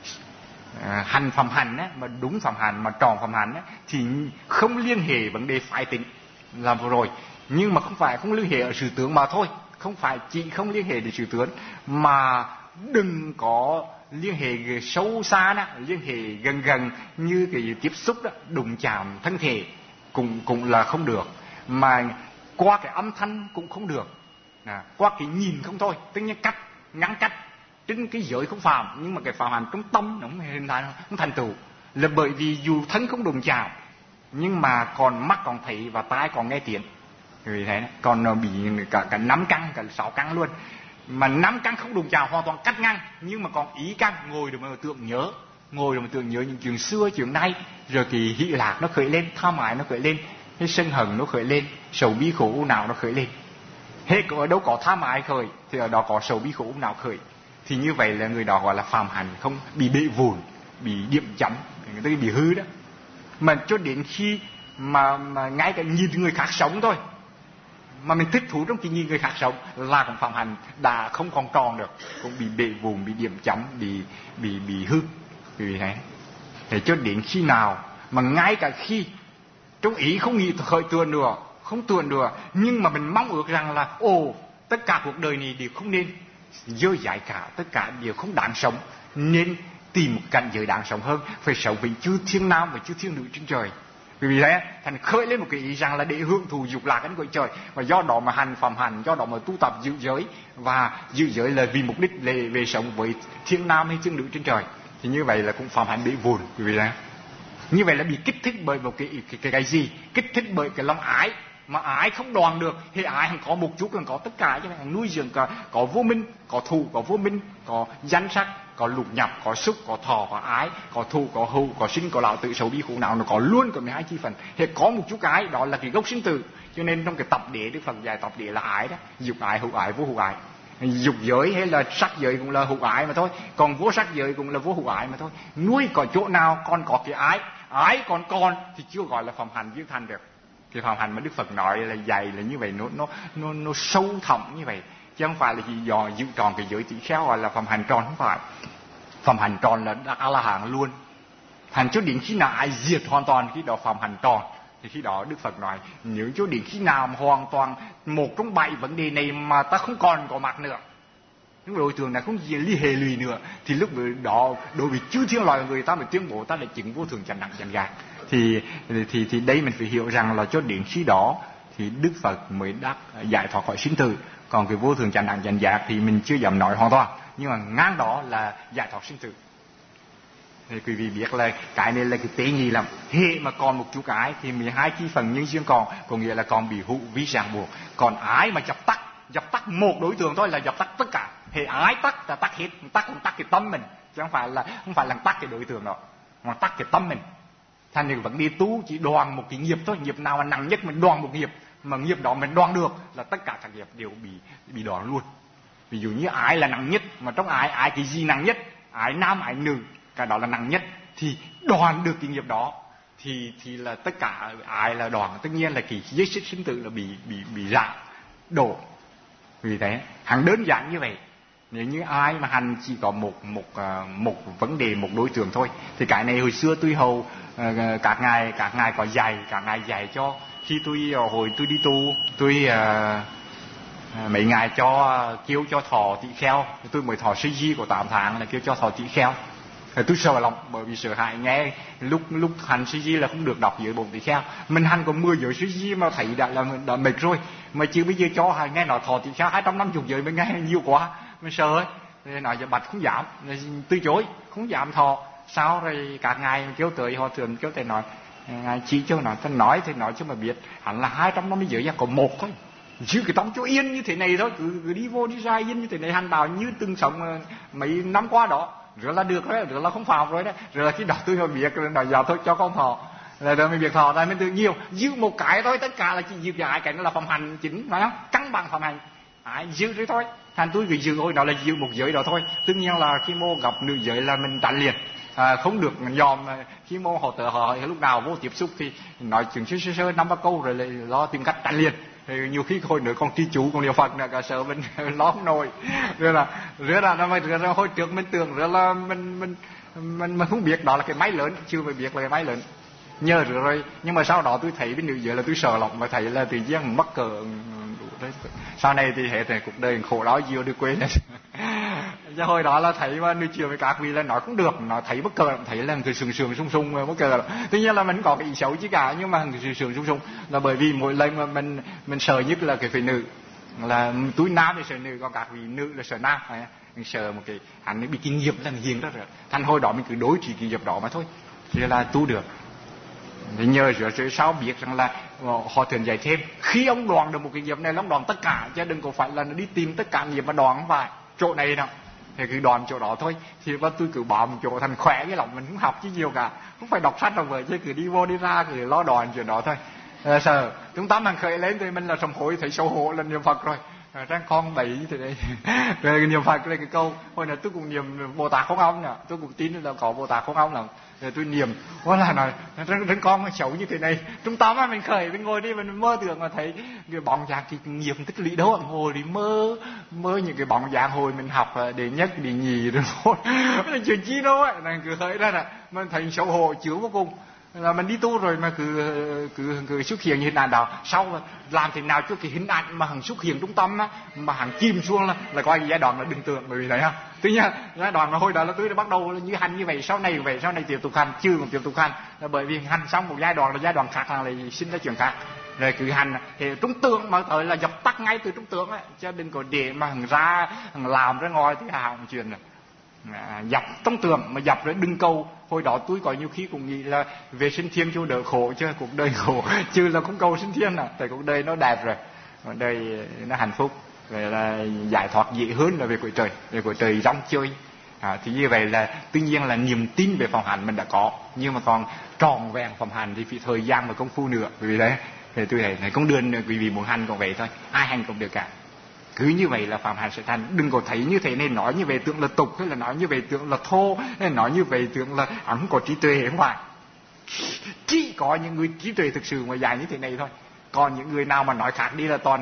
hành phạm hành á, mà đúng phạm hành mà tròn phạm hành á, thì không liên hệ vấn đề phái tính làm vừa rồi, nhưng mà không liên hệ ở sự tướng mà thôi, không phải chỉ không liên hệ đến sự tướng, mà đừng có liên hệ sâu xa đó, liên hệ gần như cái tiếp xúc đó, đụng chạm thân thể cũng là không được, mà qua cái âm thanh cũng không được, qua cái nhìn không thôi, tức như ngắn cách trên cái giới không phạm, nhưng mà cái phạm hành trong tâm nó không hình thành, không thành tựu, là bởi vì dù thân không đụng chạm nhưng mà còn mắt còn thấy và tai còn nghe tiếng, vì thế còn nó bị cả 5 căn, cả 6 căn luôn, mà 5 căn không đụng chạm hoàn toàn cắt ngang, nhưng mà còn ý căn ngồi được mà tưởng nhớ, những chuyện xưa chuyện nay, rồi cái hỷ lạc nó khởi lên, tham ái nó khởi lên, cái sân hận nó khởi lên, sầu bi khổ u não nó khởi lên. Hết ở đâu có tham ái khởi thì ở đó có sầu bi khổ u não khởi. Thì như vậy là người đó gọi là phàm hành, không bị bệ vụn, bị điểm chấm, người ta bị hư đó. Mà cho đến khi mà ngay cả nhìn người khác sống thôi, mà mình thích thú trong cái nhìn người khác sống là cũng phàm hành đã không còn tròn được, cũng bị bệ vụn, bị điểm chấm, bị hư. Vì thế thì cho đến khi nào mà ngay cả khi trong ý không nghĩ khởi tuần nữa, không tuần nữa, nhưng mà mình mong ước rằng là tất cả cuộc đời này đều không nên dơ dãi cả, tất cả đều không đáng sống, nên tìm một cảnh giới đáng sống hơn, phải sống với chư thiên nam và chư thiên nữ trên trời. Vì thế thành khởi lên một cái ý rằng là để hưởng thụ dục lạc cánh cõi trời, và do đó mà hành phạm hành, do đó mà tu tập giữ giới, và giữ giới là vì mục đích về sống với thiên nam hay thiên nữ trên trời. Thì như vậy là cũng phạm hành bị vùn. Vì thế như vậy là bị kích thích bởi một cái gì? Kích thích bởi cái lòng ái, mà ái không đoàn được thì ái có một chút còn có tất cả, chứ nuôi dưỡng có vô minh, có thù, có vô minh, có danh sắc, có lục nhập, có xúc, có thọ, có ái, có thù, có hưu, có sinh, có lão tử, xấu bi khổ não, nó có luôn cả 12 chi phần. Thì có một chút cái đó là cái gốc sinh tử. Cho nên trong cái tập đế, Đức Phật dạy tập đế là ái đó, dục ái, hữu ái, vô hữu ái. Dục giới hay là sắc giới cũng là hữu ái mà thôi, còn vô sắc giới cũng là vô hữu ái mà thôi. Nuôi có chỗ nào còn có cái ái còn thì chưa gọi là phạm hành viên thành được. Cái phạm hành mà Đức Phật nói là dày là như vậy, nó sâu thẳm như vậy, chứ không phải là chỉ do giữ tròn cái giới tỷ kheo gọi là phạm hành tròn, không phải. Phạm hành tròn là Đắc A La Hán luôn. Thành cho đến khi nào ai diệt hoàn toàn, khi đó phạm hành tròn. Thì khi đó Đức Phật nói nếu cho đến khi nào hoàn toàn một trong 7 vấn đề này mà ta không còn có mặt nữa, những đối tượng này không liên hệ lùi nữa, thì lúc đó đối với chư thiên loài người ta mới tuyên bố ta là chứng vô thường chánh đẳng chánh giác. Thì đây mình phải hiểu rằng là cho đến khi đó thì Đức Phật mới đắc giải thoát khỏi sinh tử. Còn cái vô thường chánh đẳng chánh giác thì mình chưa dám nói hoàn toàn, nhưng mà ngang đó là giải thoát sinh tử. Thì quý vị biết là cái này là cái tế nhị lắm. Hệ mà còn một chút ái thì 12 chi phần nhân duyên còn, có nghĩa là còn bị hữu vi ràng buộc. Còn ái mà dập tắt một đối tượng thôi là dập tắt tất cả. Hệ ái tắt là tắt hết, tắt cái tâm mình, chứ không phải là tắt cái đối tượng đó, mà tắt cái tâm mình. Thành nên vẫn đi tu chỉ đoàn một cái nghiệp thôi, nghiệp nào mà nặng nhất mình đoàn một nghiệp, mà nghiệp đó mình đoàn được là tất cả các nghiệp đều bị đoàn luôn. Ví dụ như ái là nặng nhất, mà trong ái cái gì nặng nhất? Ái nam, ái nữ, cái đó là nặng nhất, thì đoàn được cái nghiệp đó thì là tất cả ái là đoàn. Tất nhiên là cái giới sức sinh tử là bị rã đổ. Vì thế hẳn đơn giản như vậy. Nếu như ai mà hành chỉ có một vấn đề, một đối tượng thôi, thì cái này hồi xưa tôi hầu các ngài có dạy, các ngài dạy cho. Khi hồi tôi đi tu, mấy ngài kêu cho thọ tỳ kheo, tôi mới thọ sư di của 8 tháng là kêu cho thọ tỳ kheo. Tôi sợ lòng, bởi vì sợ hãi nghe lúc hành sư di là không được đọc dưới 4 tỳ kheo. Mình hành có 10 giới sư di mà thấy đã mệt rồi, mà chứ bây giờ cho nghe nói thọ tỳ kheo 250 giới mới nghe nhiều quá, mình sợ ấy. Rồi nói cho bạch không dám, từ chối, không dám thọ. Sau rồi các ngài kêu tới, họ thường kêu tới nói, ngài chỉ cho nói thì nói chứ mà biết, hẳn là 250 giới ra có một thôi. Chứ cái tông cho yên như thế này thôi, cứ đi vô đi ra yên như thế này, hành đạo như từng sống mấy năm qua đó. rồi là được rồi, rồi là không phạm rồi đấy, rồi là khi đó tôi mới biết rồi nói dạ thôi cho con thọ, là rồi mình việc thọ ra mình tự nhiều giữ một cái thôi, tất cả là chỉ giữ hai cái, nó là phạm hành chính phải không, căn bản phạm hành giữ đấy thôi. Thành tôi cứ giữ thôi, đó là giữ một giới đó thôi. Tất nhiên là khi mô gặp nữ giới là mình tránh liền, không được dòm. Khi mô họ tự họ lúc nào vô tiếp xúc thì nói chuyện sơ năm ba câu rồi lại lo tìm cách tránh liền. Thì nhiều khi hồi nữa còn tri chú còn niệm Phật nữa cả sợ mình lo không nổi, rồi là hồi trước mình tưởng rồi là mình không biết đó là cái máy lớn, chưa phải biết là cái máy lớn nhớ rồi. Nhưng mà sau đó tôi thấy bên nữ giới là tôi sợ lắm, mà thấy là tự nhiên mắc cỡ. Sau này thì hệ này cuộc đời khổ đau nhiều đi quê này. Chứ hồi đó là thấy mà nói chuyện với các vị là nói cũng được, nói thấy bất cờ, thấy là người sườn sung sung bất cờ. Tuy nhiên là mình có cái ý xấu chứ cả, nhưng mà người sườn sung sung là bởi vì mỗi lần mà mình sợ nhất là cái phải nữ, là túi nam thì sợ nữ, còn các vị nữ là sợ nam. Mình sợ một cái hắn bị kinh nghiệp là hiền đó rồi. Thành hồi đó mình cứ đối trị kinh nghiệp đó mà thôi, thì là tu được. Thì nhờ rồi sau biết rằng là họ thường dạy thêm, khi ông đoạn được một cái nghiệp này, ông đoạn tất cả, chứ đừng có phải là nó đi tìm tất cả nghiệp mà đoạn không phải chỗ này đâu, thì cứ đoạn chỗ đó thôi. Thì tôi cứ bảo một chỗ thành khỏe cái lòng mình không học chứ nhiều cả, không phải đọc sách đâu vậy, chứ cứ đi vô đi ra cứ lo đoạn chỗ đó thôi. Sợ chúng ta mà khởi lên thì mình là sám hối, thấy xấu hổ là niệm Phật rồi. Trang con bậy thì đây rồi niệm Phật là cái câu hồi nào tôi cũng niệm Bồ Tát Không Ông nè, tôi cũng tin là có Bồ Tát Không Ông là rồi tôi niệm quá là nói đứa con nó xấu như thế này. Chúng ta mà mình khởi mình ngồi đi mình mơ tưởng mà thấy cái bóng dáng thì nghiệp tích lũy đâu hồi đi mơ những cái bóng dáng hồi mình học để nhất để nhì rồi thôi là chuyện chi đâu ấy, là cứ khởi ra là mình thấy xấu hổ chướng vô cùng. Là mình đi tu rồi mà cứ xuất hiện như thế nào đó, sau làm thế nào cho cái hình ảnh mà hằng xuất hiện trung tâm á, mà hằng chìm xuống là coi giai đoạn là đừng tưởng, bởi vì đấy không. Tuy nhiên giai đoạn mà hồi đó là tôi đã bắt đầu như hành như vậy, sau này tiếp tục hành, chưa còn tiếp tục hành, là bởi vì hành xong một giai đoạn là giai đoạn khác là sinh ra chuyện khác. Rồi cứ hành thì trúng tưởng mà thời là dập tắt ngay từ trúng tưởng ấy, chứ đừng có để mà hằng làm ra ngoài thì hàng chuyện rồi. Dập trong tưởng mà dập rồi đừng câu. Hồi đó tôi có nhiều khi cũng nghĩ là về sinh thiên cho đỡ khổ, chứ cuộc đời khổ chứ là cũng câu sinh thiên tại cuộc đời nó đẹp rồi, cuộc đời nó hạnh phúc, vậy là giải thoát dễ hơn là về cõi trời rong chơi. Thì như vậy là tuy nhiên là niềm tin về phòng hành mình đã có, nhưng mà còn tròn vẹn phòng hành thì phải thời gian và công phu nữa. Vì đấy thì tôi thấy này cũng đơn quý vị muốn hành còn vậy thôi, ai hành cũng được cả. Cứ như vậy là phạm hạnh sẽ thành. Đừng có thấy như thế này nói như vậy tưởng là tục, hay là nói như vậy tưởng là thô, hay nói như vậy tưởng là không có trí tuệ. Không phải, chỉ có những người trí tuệ thực sự mà dạy như thế này thôi. Còn những người nào mà nói khác đi là toàn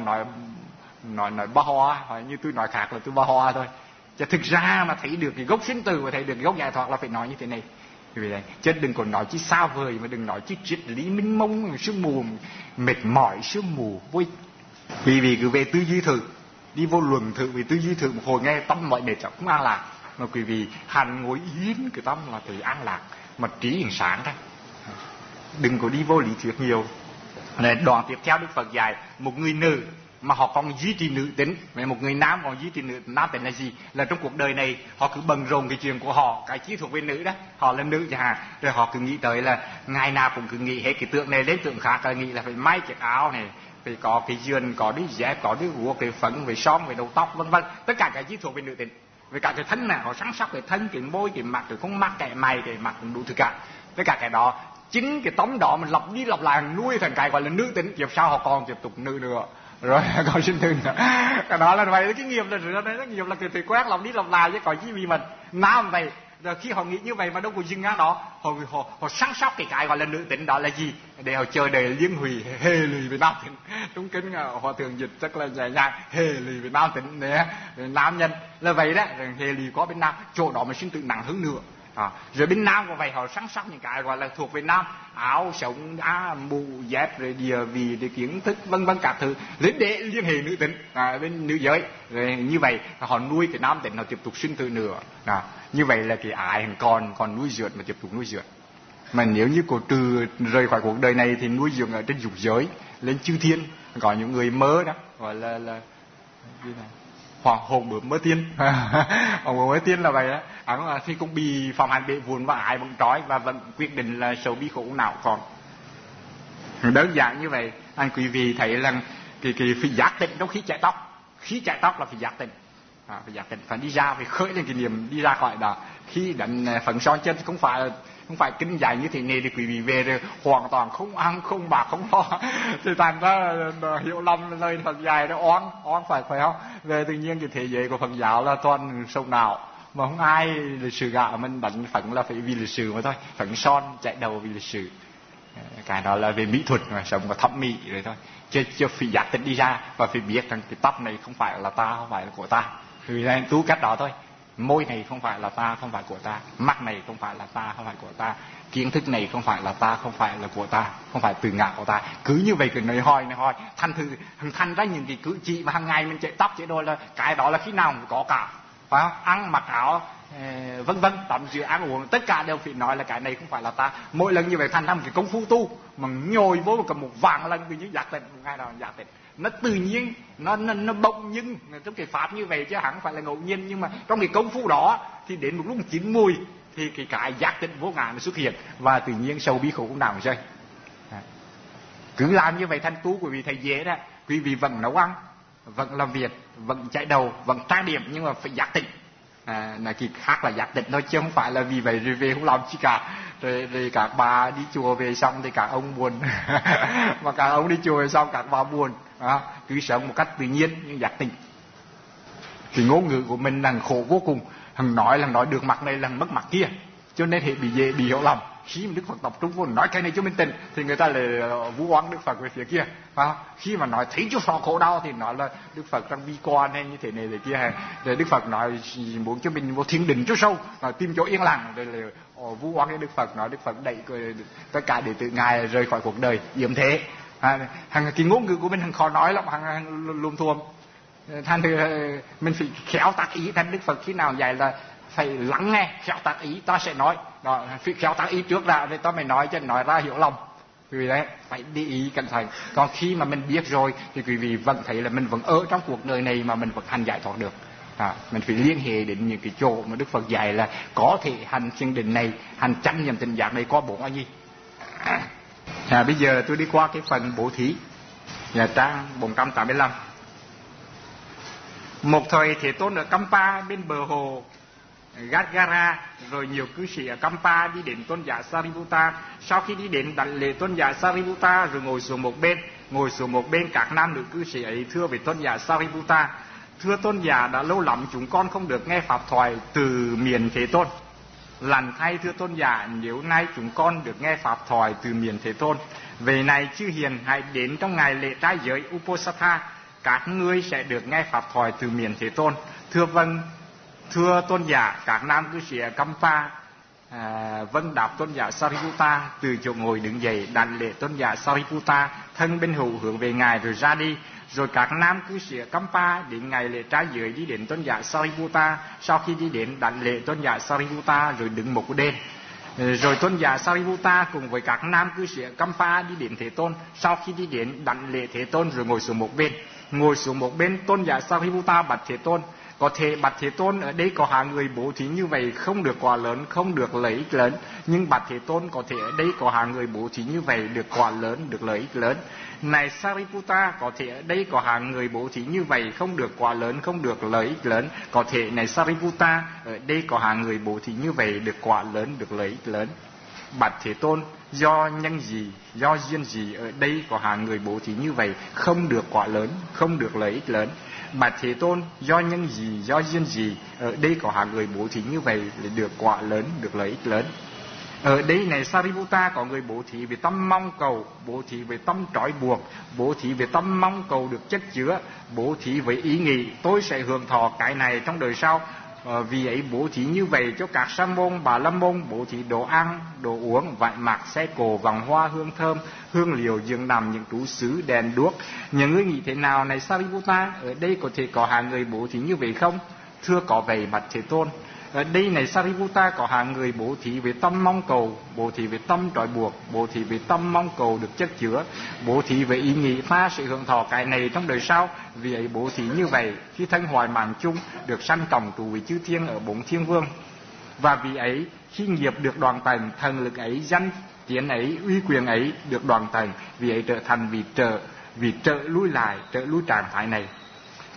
nói ba hoa, hoặc như tôi nói khác là tôi ba hoa thôi. Chứ thực ra mà thấy được cái gốc sinh tử và thấy được cái gốc giải thoát là phải nói như thế này. Vì vậy chứ đừng còn nói chỉ xa vời, mà đừng nói chỉ triết lý minh mông, sương mù mệt mỏi, sương mù vui. Vì cứ về tư duy thử, đi vô luận thử, vì tư duy thử một hồi nghe tâm mọi mệt cũng an lạc. Mà quý vị hành ngồi yên cái tâm là thì an lạc, mà trí hiện sáng ra. Đừng có đi vô lý thuyết nhiều. Đoạn tiếp theo Đức Phật dạy một người nữ mà họ còn duy trì nữ tính, mà một người nam còn duy trì nam tính là gì? Là trong cuộc đời này họ cứ bận rộn cái chuyện của họ, cái chi thuộc về nữ đó, họ là nữ chẳng hạn, rồi họ cứ nghĩ tới là ngày nào cũng cứ nghĩ hết cái tượng này đến tượng khác, là nghĩ là phải may chiếc áo này, phải có cái giường, có đôi dép, có đôi guốc, cái phấn, cái son, cái đầu tóc, vân vân, tất cả cái chi thuộc về nữ tính. Với cả cái thân này họ săn sóc cái thân, cái môi, cái mặt, cái con mắt, cái mày, cái mặt đủ thứ cả. Tất cả cái đó chính cái tấm đó mình lặp đi lặp lại nuôi thành cái gọi là nữ tính. Kiếp sau họ còn tiếp tục nữ nữa, rồi còn sinh thương nữa. Cái đó là vậy, cái nghiệp là rửa đấy, cái nghiệp là cái thầy quét lặp đi lặp lại, chứ còn chỉ vì mình nam vậy. Rồi khi họ nghĩ như vậy mà đâu có dừng ngang đó, họ săn sóc cái gọi là nữ tính đó là gì? Để họ chờ đợi liên hủy hề lì với nam tính. Đúng kính họ thường dịch rất là nhẹ nhàng, hề lì với nam tính này, nam nhân là vậy đó. Rồi hề lì có bên nam, chỗ đó mà sinh tử nặng hơn nữa. Rồi bên nam cũng vậy, họ săn sóc những cái gọi là thuộc về nam, áo sống mũ dép, rồi địa vị, để kiến thức vân vân các thứ, để liên hệ nữ tính bên nữ giới. Rồi như vậy họ nuôi cái nam tính, họ tiếp tục sinh tử nữa. Như vậy là cái ái còn nuôi dưỡng mà tiếp tục nuôi dưỡng. Mà nếu như cô trừ rời khỏi cuộc đời này thì nuôi dưỡng ở trên dục giới lên chư thiên. Có những người mơ đó gọi là gì này, hoàng hồn bướm mơ tiên. Hoàng hồn mơ tiên là vậy đó. Thì cũng bị phạm hạnh bệ vụn và ái vẫn trói, và vẫn quyết định là sầu bi khổ não còn. Đơn giản như vậy. Anh quý vị thấy là cái phải giác tịnh trong khi chải tóc. Khi chải tóc là phải giác tịnh. Phải giác tỉnh, phải đi ra, phải khởi lên cái niệm đi ra khỏi đó. Khi đánh phấn son chân không phải kinh dạy như thế này thì quý vị về rồi hoàn toàn không ăn không bạc không lo thì thành ra hiểu lầm lời Phật dạy đó oán phải không? Về tự nhiên cái thế giới của Phật giáo là toàn sông nào mà không ai lịch sử gạo, mình đánh phấn là phải vì lịch sử mà thôi, phấn son chạy đầu vì lịch sử. Cái đó là về mỹ thuật mà sống có thẩm mỹ rồi thôi, chưa phải giác tỉnh đi ra và phải biết rằng cái tóc này không phải là ta, không phải là của ta, vì nên tú cách đó thôi. Môi này không phải là ta, không phải của ta. Mắt này không phải là ta, không phải của ta. Kiến thức này không phải là ta, không phải là của ta, không phải từ ngã của ta. Cứ như vậy cứ nói hỏi thành ra những cái cử chỉ mà hàng ngày mình chạy tóc chạy đôi là cái đó là khi nào cũng có cả, phải không? Ăn mặc áo vân vân, tắm rửa ăn uống tất cả đều phải nói là cái này không phải là ta. Mỗi lần như vậy thành ra một cái công phu tu mà nhồi vô cầm một vạn lần tự nhiên giác tỉnh, ngay đó giác tỉnh. Nó tự nhiên, nó bỗng nhưng trong cái pháp như vậy chứ hẳn phải là ngẫu nhiên, nhưng mà trong cái công phu đó thì đến một lúc chín mùi thì cái giác tỉnh vô ngã nó xuất hiện và tự nhiên sầu bi khổ cũng nào rơi. Cứ làm như vậy thanh tu quý vị thấy dễ đó, quý vị vẫn nấu ăn, vẫn làm việc, vẫn chạy đầu, vẫn trang điểm, nhưng mà phải giác tỉnh. Là cái khác là giác tỉnh thôi, chứ không phải là vì vậy rồi về không làm chi cả. Rồi các bà đi chùa về xong thì các ông buồn mà các ông đi chùa về xong các bà buồn. Cứ sống một cách tự nhiên nhưng giác tỉnh. Thì ngôn ngữ của mình là khổ vô cùng, hằng nói là nói được mặt này là mất mặt kia, cho nên hệ bị hiểu lầm. Khi mà Đức Phật tập trung vô nói cái này cho mình tỉnh thì người ta lại vu oán Đức Phật về phía kia. Khi mà nói thấy chỗ sọ khổ đau thì nói là Đức Phật đang bi quan hay như thế này thế kia. Rồi Đức Phật nói muốn cho mình vô thiên đình chỗ sâu, nói tìm chỗ yên lặng, rồi là vu oán cái Đức Phật, nói Đức Phật đẩy tất cả đệ tử ngài rời khỏi cuộc đời yếm thế. Cái ngôn ngữ của mình hằng khó nói lắm, hằng lùm thuồm. Thành thì mình phải khéo tác ý. Thành Đức Phật khi nào dạy là phải lắng nghe, khéo tác ý ta sẽ nói đó, phải khéo tác ý trước ra rồi ta mới nói, chứ nói ra hiểu lầm. Vì đấy phải đi ý cẩn thận. Còn khi mà mình biết rồi thì quý vị vẫn thấy là mình vẫn ở trong cuộc đời này mà mình vẫn hành giải thoát được. Mình phải liên hệ đến những cái chỗ mà Đức Phật dạy là có thể hành thiền định này, hành chánh niệm tỉnh giác này có 4 cái gì. Bây giờ tôi đi qua cái phần bố thí, trang 485. Một thời Thế Tôn ở Kampa bên bờ hồ Gadgara, rồi nhiều cư sĩ ở Kampa đi đến tôn giả Sariputta. Sau khi đi đến đảnh lễ tôn giả Sariputta rồi ngồi xuống một bên, các nam nữ cư sĩ ấy thưa với tôn giả Sariputta: thưa tôn giả, đã lâu lắm chúng con không được nghe pháp thoại từ miền Thế Tôn. Lành thay thưa tôn giả, nếu nay chúng con được nghe pháp thoại từ miền Thế Tôn, về này chư hiền hãy đến trong ngày lễ trai giới Uposatha, các ngươi sẽ được nghe pháp thoại từ miền Thế Tôn. Thưa vâng, thưa tôn giả. Các nam cư sĩ ở Kampa vâng đáp tôn giả Sariputta, từ chỗ ngồi đứng dậy đảnh lễ tôn giả Sariputta, thân bên hữu hướng về ngài rồi ra đi. Rồi các nam cư sĩ ở Kampa đến ngày lễ trái giới đi đến tôn giả Sariputta. Sau khi đi đến đảnh lễ tôn giả Sariputta rồi đứng một đêm. Rồi tôn giả Sariputta cùng với các nam cư sĩ ở Kampa đi đến Thế Tôn. Sau khi đi đến đảnh lễ Thế Tôn rồi ngồi xuống một bên. Tôn giả Sariputta bạch Thế Tôn: có thể bạch Thế Tôn, ở đây có hạng người bố thí như vậy không được quá lớn, không được lợi ích lớn. Nhưng bạch Thế Tôn, có thể ở đây có hạng người bố thí như vậy được quá lớn, được lợi ích lớn. Này Sariputta, có thể ở đây có hạng người bố thí như vậy không được quá lớn, không được lợi ích lớn. Có thể này Sariputta, ở đây có hạng người bố thí như vậy được quá lớn, được lợi ích lớn. Bạch Thế Tôn, do nhân gì, do duyên gì ở đây có hạng người bố thí như vậy không được quá lớn, không được lợi ích lớn. Bạch Thế Tôn, do nhân gì, do duyên gì ở đây có hạng người bố thí như vậy để được quá lớn, được lợi ích lớn. Ở đây này Sariputta, có người bố thí về tâm mong cầu, bố thí về tâm trói buộc, bố thí về tâm mong cầu được chất chứa, bố thí với ý nghĩ tôi sẽ hưởng thọ cái này trong đời sau. Vì ấy bố thí như vậy cho các sa môn, bà la môn, bố thí đồ ăn, đồ uống, vải mặc, xe cộ, vàng hoa, hương thơm, hương liệu, giường nằm, những trú xứ, đèn đuốc. Những người nghĩ thế nào này Sariputta, ở đây có thể có hạng người bố thí như vậy không? Thưa có vậy bạch Thế Tôn. Ở đây này Sariputta, có hạng người bố thí về tâm mong cầu, bố thí về tâm trói buộc, bố thí về tâm mong cầu được chất chứa, bố thí về ý nghĩ ta sẽ hưởng thọ cái này trong đời sau. Vì ấy bố thí như vậy, khi thân hoài mạng chung được sanh cộng trụ với chư thiên ở 4 thiên vương. Và vì ấy khi nghiệp được đoàn tầng, thần lực ấy, danh tiến ấy, uy quyền ấy được đoàn tầng, vì ấy trở thành vị trợ lui lại, trợ lui trạng thái này.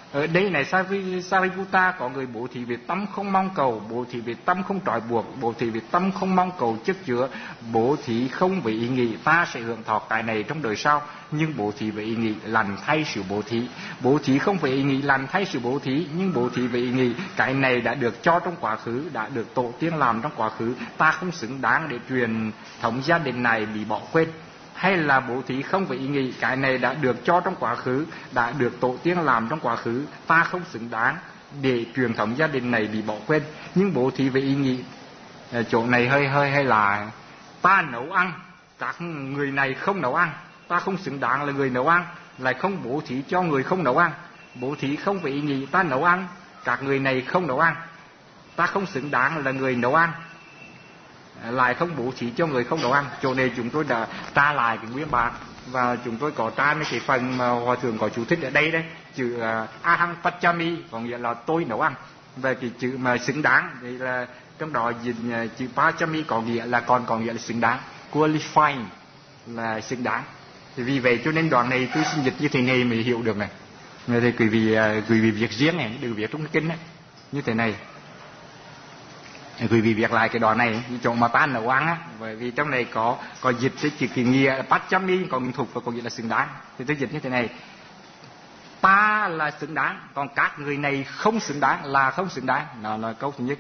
Ở đây này Sariputta có người bố thí về tâm không mong cầu, bố thí về tâm không trói buộc, bố thí về tâm không mong cầu chất chứa, bố thí không với ý nghĩ ta sẽ hưởng thọ cái này trong đời sau, nhưng bố thí với ý nghĩ lành thay sự bố thí. Bố thí không với ý nghĩ lành thay sự bố thí, nhưng bố thí với ý nghĩ cái này đã được cho trong quá khứ, đã được tổ tiên làm trong quá khứ, ta không xứng đáng để truyền thống gia đình này bị bỏ quên. Hay là bố thí không với ý nghĩ cái này đã được cho trong quá khứ, đã được tổ tiên làm trong quá khứ, ta không xứng đáng để truyền thống gia đình này bị bỏ quên. Nhưng bố thí với ý nghĩ chỗ này hơi là ta nấu ăn, các người này không nấu ăn, ta không xứng đáng là người nấu ăn, lại không bố thí cho người không nấu ăn. Bố thí không với ý nghĩ ta nấu ăn, các người này không nấu ăn, ta không xứng đáng là người nấu ăn, lại không bố thí cho người không nấu ăn. Chỗ này chúng tôi đã tra lại cái nguyên bản, và chúng tôi có tra mấy cái phần mà hòa thượng có chú thích ở đây đấy, chữ ahang pachami có nghĩa là tôi nấu ăn, về cái chữ mà xứng đáng thì là trong đó chữ pachami có nghĩa là có nghĩa là xứng đáng, qualifying là xứng đáng. Thì vì vậy cho nên đoạn này tôi xin dịch như thế này mới hiểu được này. Thì quý vị việc riêng này, đừng việc trong kinh này như thế này. Quý vị viết lại cái đoạn này chỗ mà ta nấu ăn á, bởi vì trong này có dịch cái nghĩa pachami có nghĩa thuộc và có nghĩa là xứng đáng. Thì tôi dịch như thế này: ta là xứng đáng, còn các người này không xứng đáng là không xứng đáng. Đó là câu thứ nhất.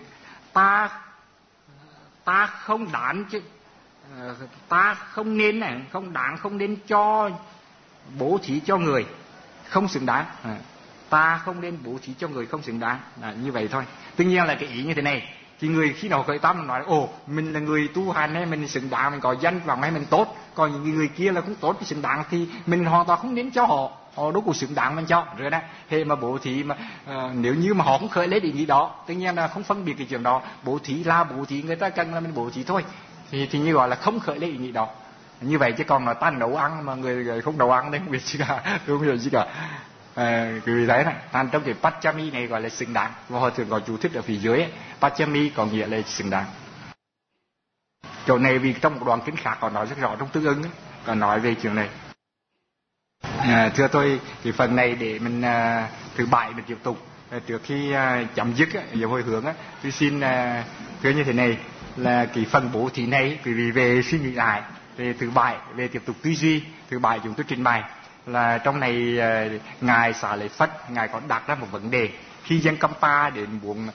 Ta không đáng chứ, ta không nên này, không đáng, không nên cho bố thí cho người không xứng đáng. Ta không nên bố thí cho người không xứng đáng. Như vậy thôi. Tuy nhiên là cái ý như thế này, thì người khi nào khởi tâm nói mình là người tu hành hay mình xứng đáng, mình có danh vọng hay mình tốt, còn những người kia là cũng tốt thì xứng đáng, thì mình hoàn toàn không đến cho họ đâu có xứng đáng mình cho rồi đó. Thế mà bố thí mà nếu như mà họ không khởi lấy ý nghĩ đó, tất nhiên là không phân biệt cái chuyện đó, bố thí là bố thí, người ta cần là mình bố thí thôi, thì như gọi là không khởi lấy ý nghĩ đó. Như vậy chứ còn là ta nấu ăn mà người không nấu ăn đấy không biết gì cả, không hiểu gì cả. Vì đấy này, trong cái pachami này gọi là xứng đáng, và họ thường có chú thích ở phía dưới ấy. Pachami có nghĩa là xứng đáng. Chỗ này vì trong một đoạn kinh khác còn nói rất rõ trong Tương Ưng ấy, còn nói về chuyện này. Thưa tôi, cái phần này để mình thứ bảy mình tiếp tục. Trước khi chấm dứt giờ hồi hướng á, tôi xin thưa như thế này là cái phần bố thí này quý vị về suy nghĩ lại, về thứ bảy về tiếp tục tư duy. Thứ bảy chúng tôi trình bày là trong này ngài Xá Lợi Phất ngài có đặt ra một vấn đề. Khi dân Kampa đến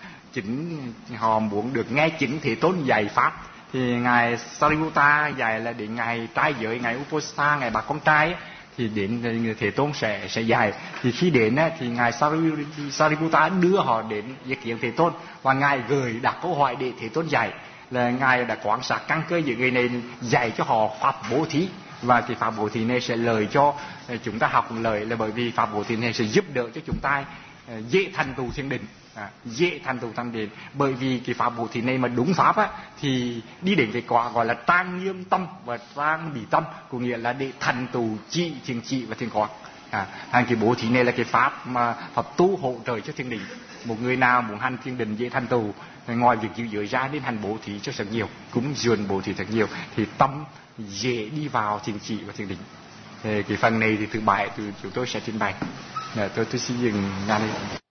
họ muốn được nghe chính Thế Tôn dạy pháp, thì ngài Sariputta dạy là đến ngài trai giới, ngài Uposatha, ngài bà con trai ấy, thì đến Thế Tôn sẽ dạy. Thì khi đến thì ngài Sariputta đưa họ đến ý kiến Thế Tôn, và ngài gửi đặt câu hỏi để Thế Tôn dạy. Là ngài đã quan sát căn cơ những người này, dạy cho họ pháp bố thí, và cái pháp bố thí này sẽ lợi cho chúng ta học lợi, là bởi vì pháp bố thí này sẽ giúp đỡ cho chúng ta dễ thành tựu thiền định, dễ thành tựu thanh định. Bởi vì cái pháp bố thí này mà đúng pháp á, thì đi đến cái quả gọi là trang nghiêm tâm và trang bỉ tâm, có nghĩa là để thành tựu thiền trị và thiền quán. Cái bố thí này là cái pháp mà pháp tu hỗ trợ cho thiền định. Một người nào muốn hành thiền định dễ thành tựu, ngoài việc giữ giới ra đến hành bố thí cho thật nhiều, cúng dường bố thí thật nhiều, thì tâm dễ đi vào thiền trị và thiền định. Cái phần này thì thứ bảy chúng tôi sẽ trình bày. Tôi xin dừng ngay đây.